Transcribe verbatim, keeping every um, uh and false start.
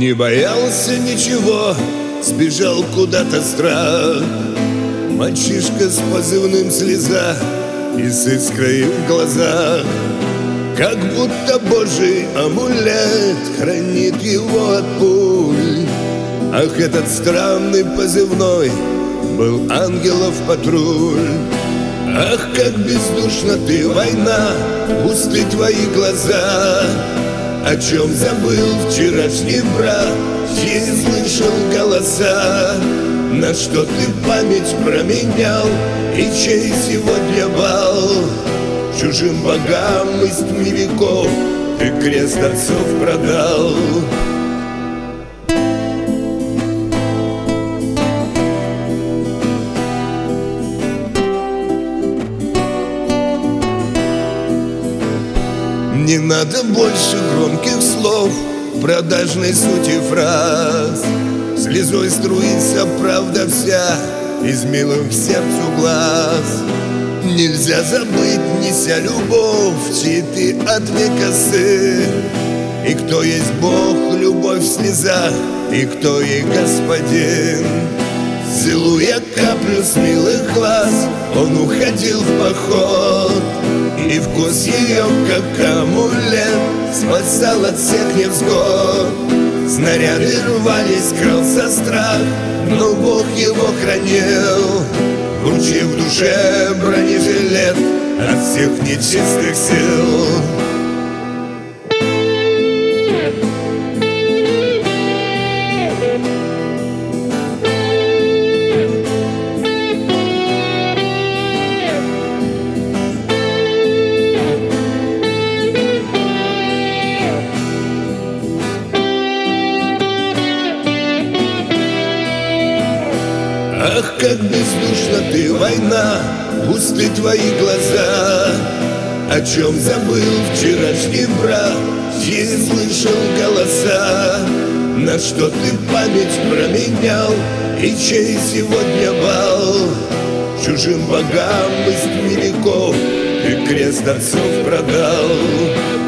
Не боялся ничего, сбежал куда-то страх. Мальчишка с позывным «Слеза» и с искрой в глазах. Как будто Божий амулет хранит его от пуль. Ах, этот странный позывной был ангелов патруль. Ах, как бездушна ты, война, пусты твои глаза. О чем забыл вчерашний брат, чьи слышал голоса? На что ты память променял и чей сегодня бал? Чужим богам из тьмы веков ты крест отцов продал. Не надо больше громких слов, продажной сути фраз. Слезой струится правда вся из милых сердцу глаз. Нельзя забыть, неся любовь, чьи ты от века сын. И кто есть Бог, любовь в слезах, и кто ей господин. Целуя каплю с милых глаз, он уходил в поход. И вкус ее, как амулет, спасал от всех невзгод. Снаряды рвались, крался страх, но Бог его хранил, вручив в душе бронежилет от всех нечистых сил. Ах, как бездушна ты, война, пусты твои глаза. О чем забыл вчерашний брат, чьи слышал голоса? На что ты память променял и чей сегодня бал? Чужим богам из тьмы веков ты крест отцов продал.